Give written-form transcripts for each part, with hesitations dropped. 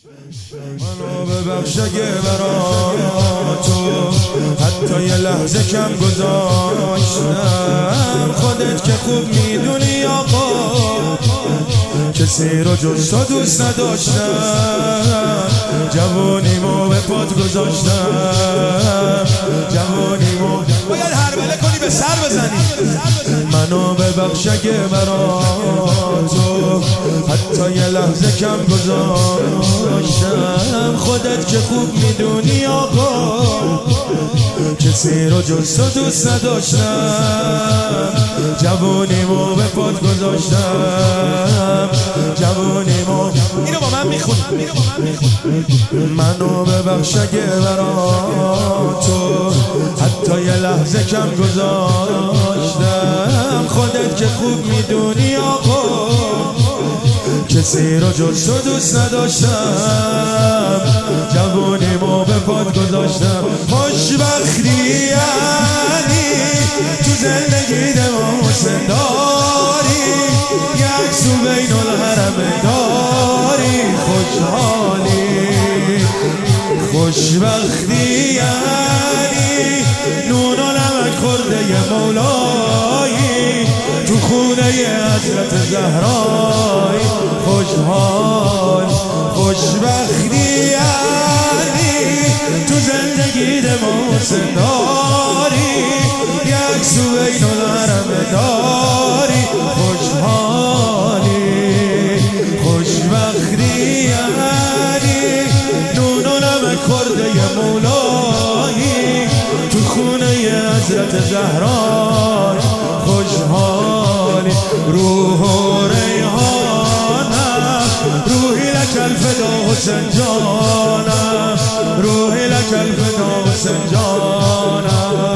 منو ببخش اگه برا تو حتی یه لحظه کم گذاشتم. خودت که خوب میدونی آقا کسی رو جز تو دوست نداشتم. جوانیمو به پات گذاشتم. جوانیمو باید هربله کنی به سر بزنی. منو ببخش اگه برا تو حتی یه لحظه کم گذاشتم. خودت که خوب میدونی آقا کسی رو جز تو دوست نداشتم. جوانیمو به پات گذاشتم. جوانیمو اینو با من میخونی. منو ببخش اگه برا تو حتی یه لحظه کم گذاشتم. خودت که خوب میدونی آقا کسی رو جز تو دوست نداشتم. جوانیمو به پات گذاشتم. خوشبختی یعنی تو زندگی دماسه داری یک سو بین الحرم داری. خوشحالی خوشبختی یعنی نون و نمک خورده مولایی تو خونه حضرت زهرایی. خوشحال خوشبختی یعنی تو زندگی دماسه داری یک سو بین الحرم داری. خوشحالی خوشبختی یعنی نون و نمک خورده مولایی تو خونه حضرت زهرایی. خوشحالی روح و ریحانم روحی لک الفدا حسین جانم. روحی لک الفدا حسین جانم.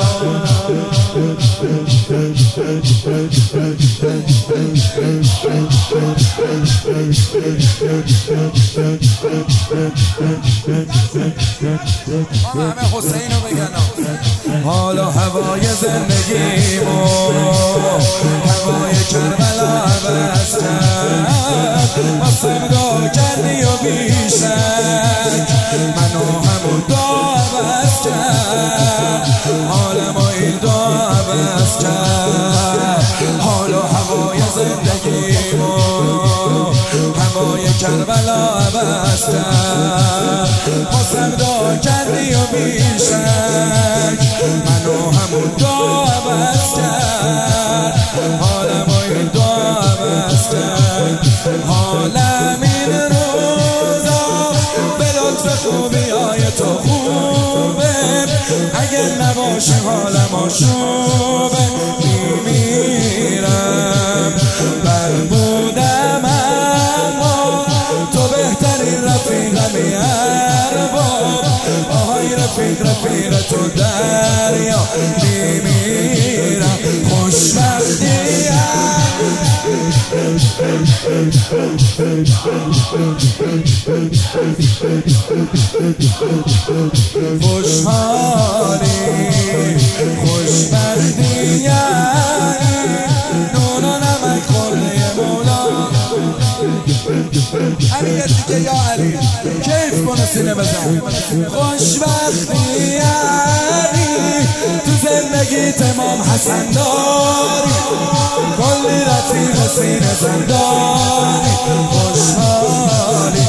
همه حسینو بگن. حالا هوای زندگیمو هوای کربلا عوض کرد. واسمگاه کردی و بیشک منو همون دا عوض کرد. حالمو این دا عوض کرد. حالا هوای زندگیمو هوای کربلا عوض کرد. واسمگاه کردی و بیشک منو همون دا عوض کرد. حالمو این دا عوض کرد. حالم این روزا به لطف خوبیای تو خوبه. اگه نباشه حالم آشوبه. میمیرم بربودم اما تو بهترین رفیقمی ارباب. آهای رفیق رفیق تو دریا. میمیرم خوشبختی خوشحالی خوشبختی نون و نمک خورده مولا. علی دیگه یا علی کیف کنه سینه بزن. خوشبختی تو زندگی تمام حسن داری کلی رفیق سینه زنداری. خوشحالی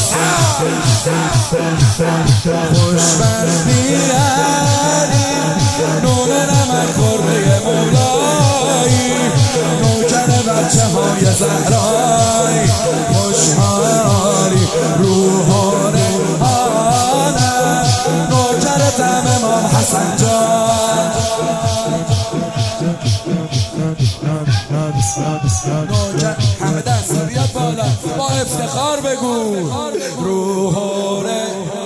خوشبختی نون نمک خورده مولایی نوکر بچه های زهرایی. خوشحالی روح و ریحانم نوکر طعم امام حسن جان. نوکر همه دست بیاد بالا با افتخار بگو روح و ریحانم.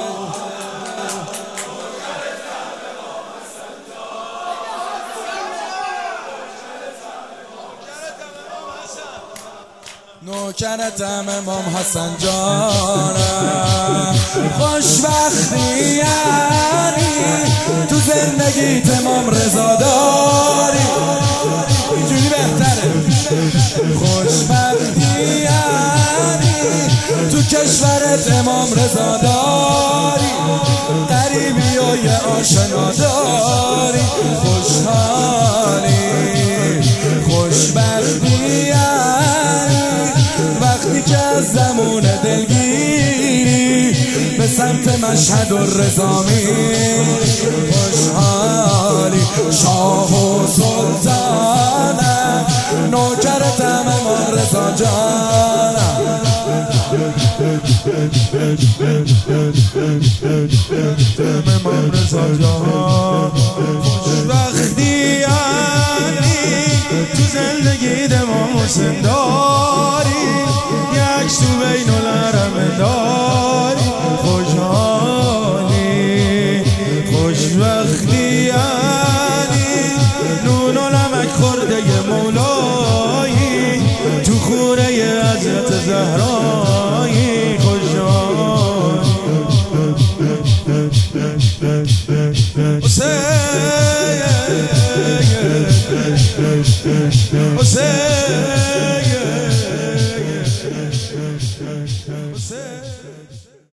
نوکرتم امام حسن جانم. خوشبختی یعنی تو زندگی تمام رضا داری. اینجوری بهتره. خوشبختی یعنی تو کشور نوکرت امام رضا داری، قریبی و یه آشنا داری، خوشحالی خوشبختی وقتی که از زمون دلگیری به سمت مشهد و رضا میری، خوشحالی شاه و سلطانم، نوکرتم امام رضا جانم. امام رضا جان خوشبختی یعنی تو زندگی امام حسین داری، یک تو بین الحرم داری، خوشحالی خوشبختی یعنی نون و نمک خورده مولایی تو خوره حضرت زهرایی، خوشحالی حسین